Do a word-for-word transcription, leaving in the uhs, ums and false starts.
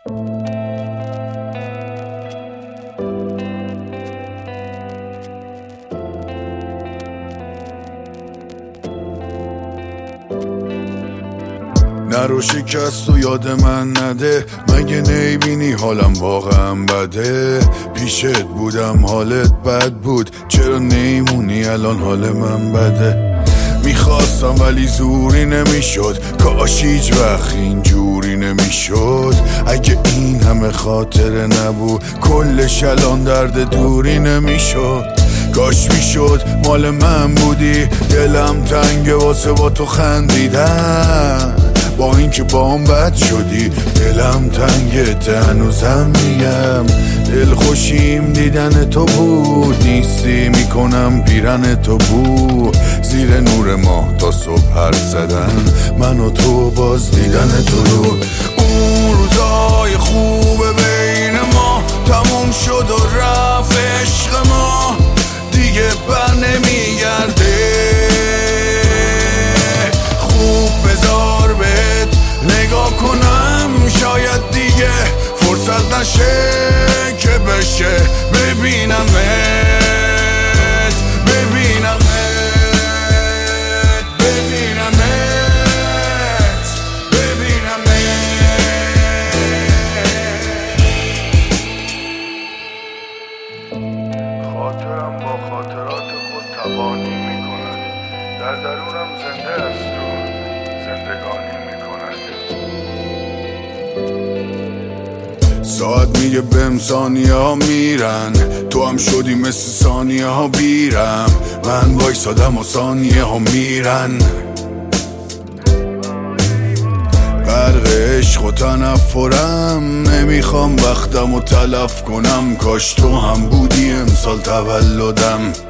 نرو شکست و یاد من نده، مگه نیبینی حالم واقعا بده؟ پیشت بودم حالت بد بود، چرا نیمونی الان حال من بده؟ میخواستم ولی زوری نمیشد، کاش هیچ وقت اینجوری نمیشد. اگه این همه خاطره نبود کلش الان درد دوری نمیشد. کاش میشد مال من بودی، دلم تنگه واسه با تو خندیدن. با اینکه با هم بد شدی دلم تنگه، هنوزم میگم دل خوشیم دیدن تو بود. نیستی میکنم پیرن تو بود، زیر نور ماه تا صبح حرف زدن من و تو باز دیدن تو رو. اون روزای خوبه بین ما تموم شد و رفت عشق ما، دیگه بر نمیگرده. خوب بذار بهت نگاه کنم، شاید دیگه فرصت نشه که بشه ببینمت ببینمت ببینمت ببینمت. خاطرم با خاطرات خود تبانی میکند، در درونم زنده است و زندگانی میکند. ساعت میگه بهم ثانیه ها میرن، تو هم شدی مثل ثانیه ها بیرم. من وایسادم و ثانیه ها میرن. غرق عشق و تنفرم، نمیخوام وقتم و تلف کنم. کاش تو هم بودی امسال تولدم.